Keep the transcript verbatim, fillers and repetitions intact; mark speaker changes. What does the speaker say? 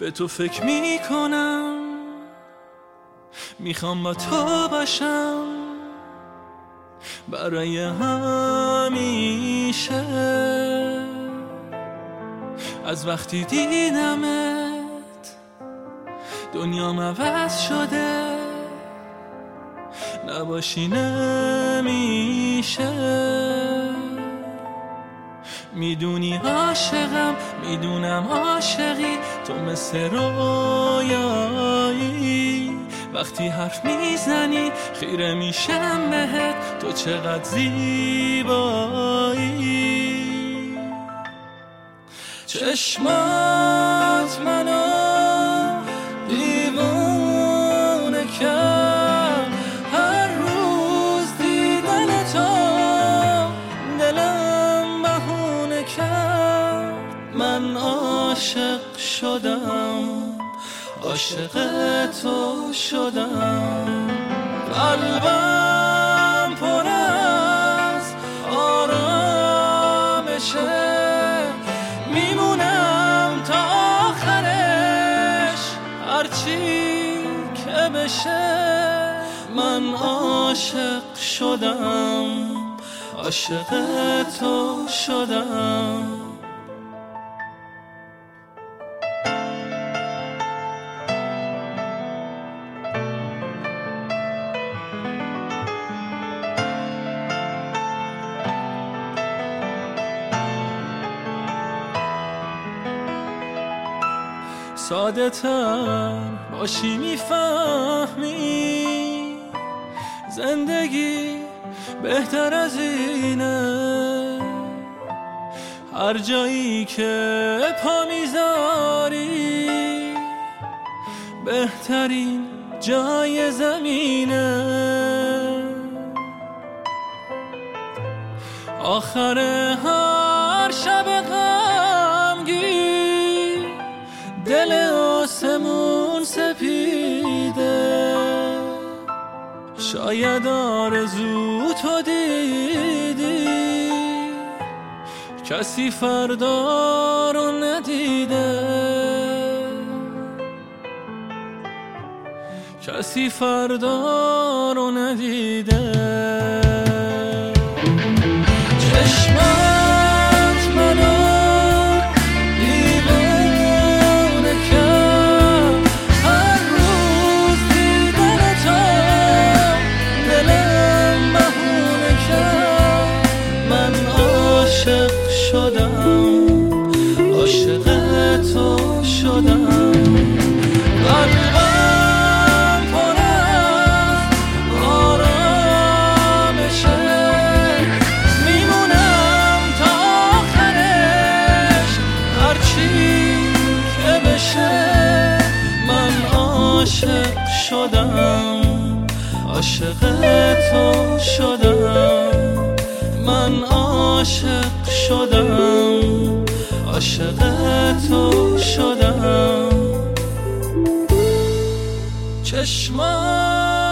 Speaker 1: به تو فکر میکنم، میخوام با تو باشم برای همیشه. از وقتی دیدمت دنیام عوض شده، نباشی نمیشه. میدونی عاشقم، میدونم عاشقی، تو مثل رویایی. وقتی حرف میزنی خیره میشم بهت، تو چقدر زیبایی. چشمات منو دیوونه کرد، هر روز دیدن تو دلم بهونه کرد. من عاشق شدم، عاشق تو شدم. قلبم پر از آرامشه، میمونم تا آخرش هرچی که بشه. من عاشق شدم، عاشق تو شدم. ساده تر باشی میفهمی، زندگی بهتر از اینه. هر جایی که پا میذاری بهترین جای زمینه. آخر هر شب غمگین دل آسمون سپیده. شاید آرزو تو دیدی، کسی فردا رو ندیده. کسی فردا رو ندیده. چشمات منو دیوونه کرد، هر روز دیدن تو دلم بهونه کرد. من عاشق شدم، عاشق تو شدم. قلبم پر از آرامشه، میمونم تا آخرش هرچی که بشه. من عاشق شدم، عاشق تو شدم. من عاشق شدم، عاشق تو شدم. چشمات